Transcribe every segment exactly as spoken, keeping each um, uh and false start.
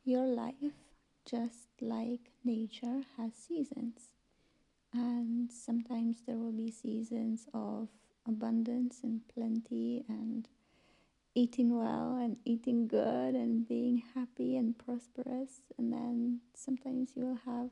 your life, just like nature, has seasons. And sometimes there will be seasons of abundance and plenty and eating well and eating good and being happy and prosperous. And then sometimes you will have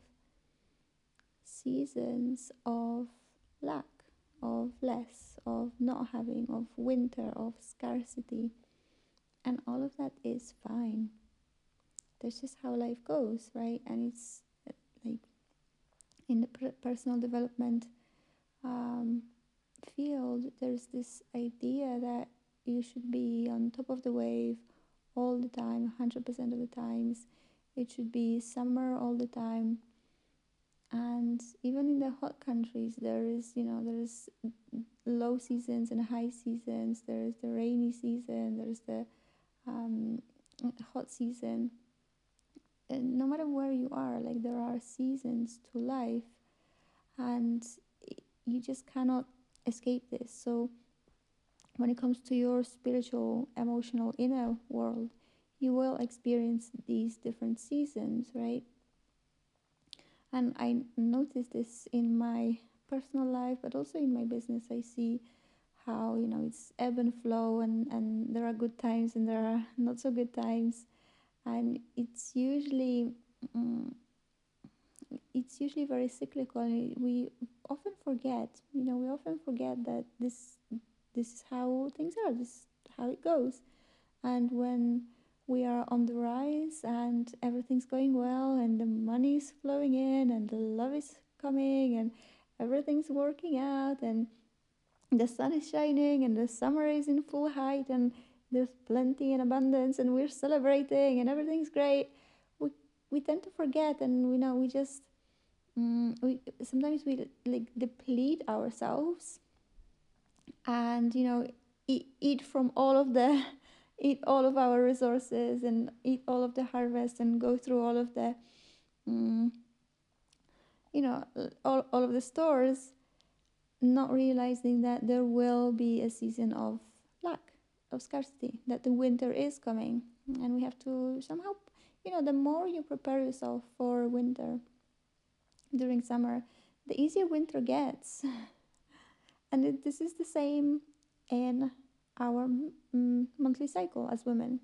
seasons of lack, of less, of not having, of winter, of scarcity. And all of that is fine. That's just how life goes, right? And it's uh, like in the personal development um, field, there's this idea that you should be on top of the wave all the time, one hundred percent of the times. It should be summer all the time. And even in the hot countries, there is, you know, there is low seasons and high seasons. There is the rainy season, there's the um, hot season. And no matter where you are, like there are seasons to life, and you just cannot escape this. So when it comes to your spiritual, emotional, inner world, you will experience these different seasons, right? And I notice this in my personal life, but also in my business. I see how, you know, it's ebb and flow, and, and there are good times and there are not so good times. And it's usually um, it's usually very cyclical. We often forget, you know, we often forget that this this is how things are, this is how it goes. And when we are on the rise and everything's going well and the money is flowing in and the love is coming and everything's working out and the sun is shining and the summer is in full height and there's plenty and abundance and we're celebrating and everything's great, we, we tend to forget, and we know we just mm, we sometimes we like deplete ourselves and, you know, eat, eat from all of the eat all of our resources and eat all of the harvest and go through all of the mm, you know, all, all of the stores, not realizing that there will be a season of lack, of scarcity, that the winter is coming. And we have to somehow, you know, the more you prepare yourself for winter during summer, the easier winter gets. And it, this is the same in our mm, monthly cycle as women.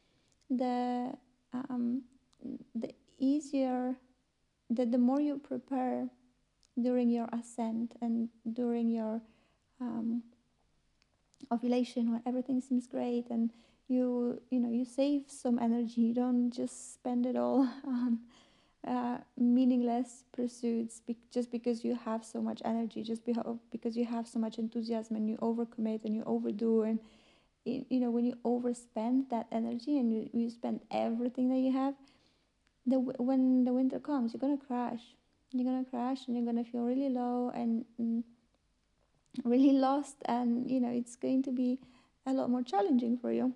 The um, the easier, the, the more you prepare during your ascent and during your um, ovulation, when everything seems great and you you know you save some energy, you don't just spend it all on uh, meaningless pursuits be- just because you have so much energy, just beho- because you have so much enthusiasm and you overcommit and you overdo. And you, you know, when you overspend that energy and you, you spend everything that you have, the when the winter comes, you're gonna crash. You're gonna crash and you're gonna feel really low and mm, really lost, and you know it's going to be a lot more challenging for you.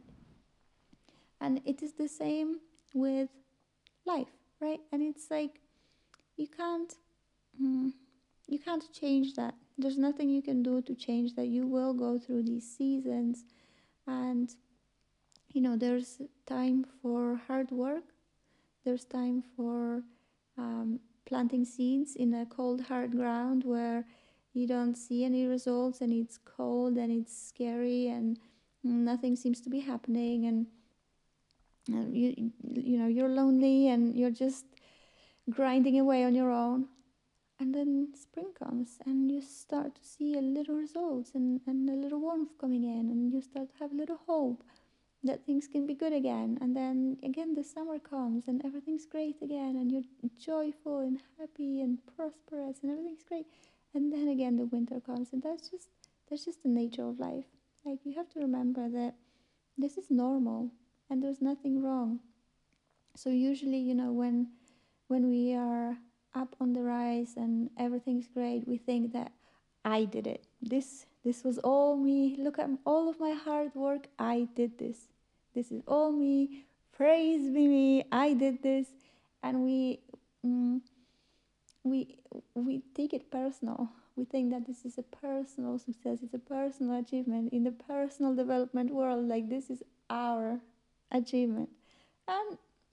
And it is the same with life, right? And it's like you can't mm, you can't change that. There's nothing you can do to change that. You will go through these seasons, and you know there's time for hard work, there's time for um, planting seeds in a cold hard ground where you don't see any results and it's cold and it's scary and nothing seems to be happening, and uh, you you know you're lonely and you're just grinding away on your own. And then spring comes and you start to see a little results and, and a little warmth coming in, and you start to have a little hope that things can be good again. And then again the summer comes and everything's great again and you're joyful and happy and prosperous and everything's great. And then again the winter comes, and that's just that's just the nature of life. Like, you have to remember that this is normal and there's nothing wrong. So usually, you know, when when we are up on the rise and everything's great, we think that I did it. This this was all me. Look at all of my hard work. I did this. This is all me. Praise be me. I did this. And we mm, we we take it personal. We think that this is a personal success. It's a personal achievement in the personal development world. Like, this is our achievement. And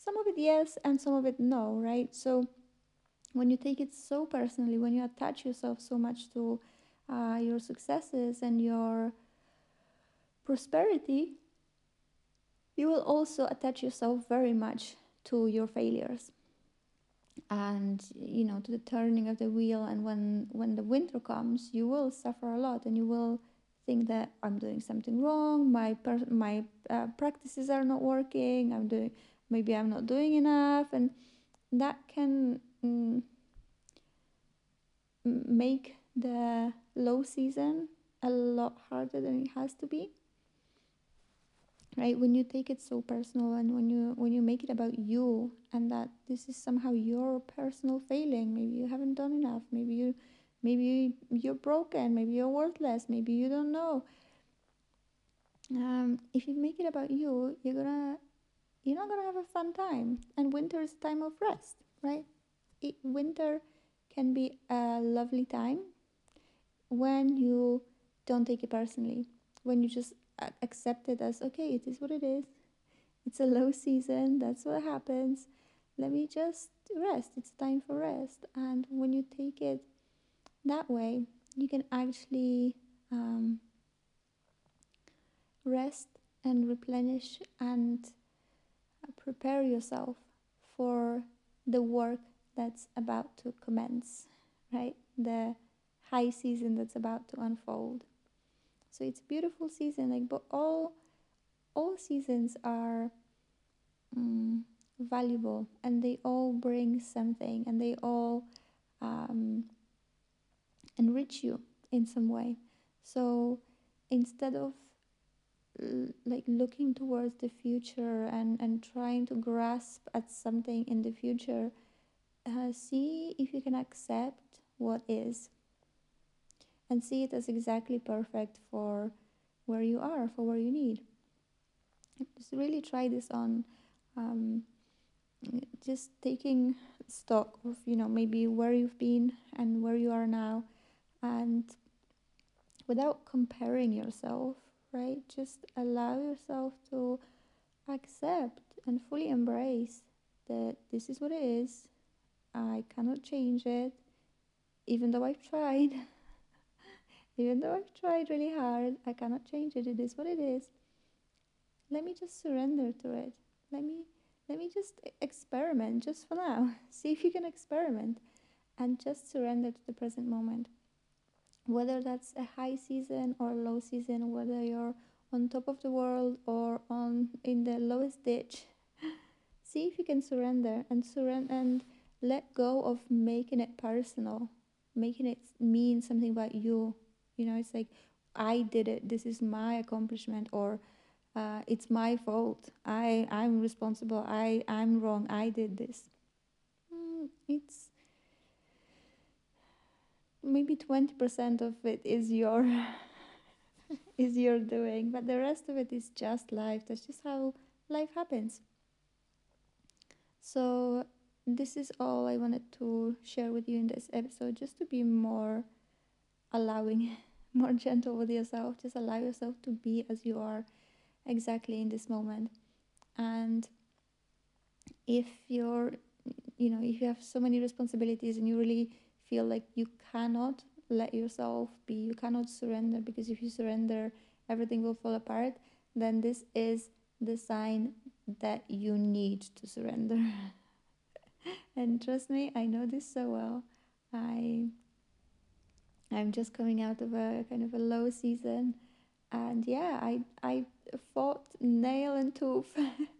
some of it yes and some of it no, right? So when you take it so personally, when you attach yourself so much to uh, your successes and your prosperity, you will also attach yourself very much to your failures and, you know, to the turning of the wheel. And when when the winter comes, you will suffer a lot, and you will think that I'm doing something wrong, my per- my uh, practices are not working, I'm doing, maybe I'm not doing enough, and that can mm, make the low season a lot harder than it has to be, right? When you take it so personal, and when you when you make it about you, and that this is somehow your personal failing, maybe you haven't done enough, maybe you maybe you're broken, maybe you're worthless, maybe you don't know. Um, if you make it about you, you're gonna you're not gonna have a fun time. And winter is a time of rest, right? It, winter can be a lovely time when you don't take it personally, when you just accept it as, okay, it is what it is. It's a low season, that's what happens. Let me just rest. It's time for rest. And when you take it that way, you can actually um, rest and replenish and prepare yourself for the work that's about to commence, right? The high season that's about to unfold. So it's a beautiful season, like, but all all seasons are um, valuable, and they all bring something, and they all um, enrich you in some way. So instead of l- like looking towards the future and and trying to grasp at something in the future, uh, see if you can accept what is, and see it as exactly perfect for where you are, for where you need. Just really try this on. Um, just taking stock of, you know, maybe where you've been and where you are now, and without comparing yourself, right? Just allow yourself to accept and fully embrace that this is what it is. I cannot change it, even though I've tried. Even though I've tried really hard, I cannot change it. It is what it is. Let me just surrender to it. Let me let me just experiment just for now. See if you can experiment and just surrender to the present moment. Whether that's a high season or a low season, whether you're on top of the world or on in the lowest ditch, see if you can surrender and surrender and let go of making it personal, making it mean something about you. You know, it's like, I did it, this is my accomplishment, or uh, it's my fault, i i'm responsible, i i'm wrong, I did this. mm, it's maybe twenty percent of it is your is your doing, but the rest of it is just life. That's just how life happens. So this is all I wanted to share with you in this episode, just to be more allowing, more gentle with yourself. Just allow yourself to be as you are exactly in this moment. And if you're, you know, if you have so many responsibilities and you really feel like you cannot let yourself be, you cannot surrender, because if you surrender everything will fall apart, then this is the sign that you need to surrender. And trust me, I know this so well. i I'm just coming out of a kind of a low season, and yeah, i i fought nail and tooth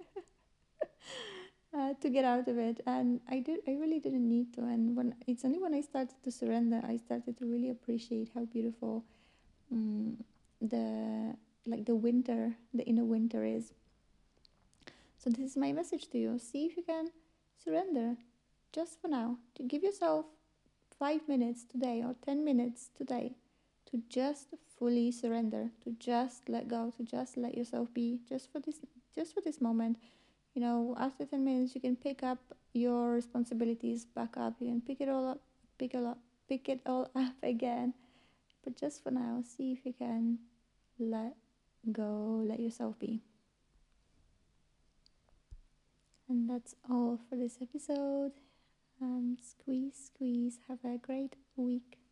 uh, to get out of it, and i did I really didn't need to. And when it's only when I started to surrender, I started to really appreciate how beautiful um, the like the winter, the inner winter is. So this is my message to you: see if you can surrender just for now, to give yourself five minutes today or ten minutes today to just fully surrender, to just let go, to just let yourself be, just for this just for this moment. You know, after ten minutes you can pick up your responsibilities back up, you can pick it all up, pick it up pick it all up again. But just for now, see if you can let go, let yourself be. And that's all for this episode. Um, squeeze, squeeze. Have a great week.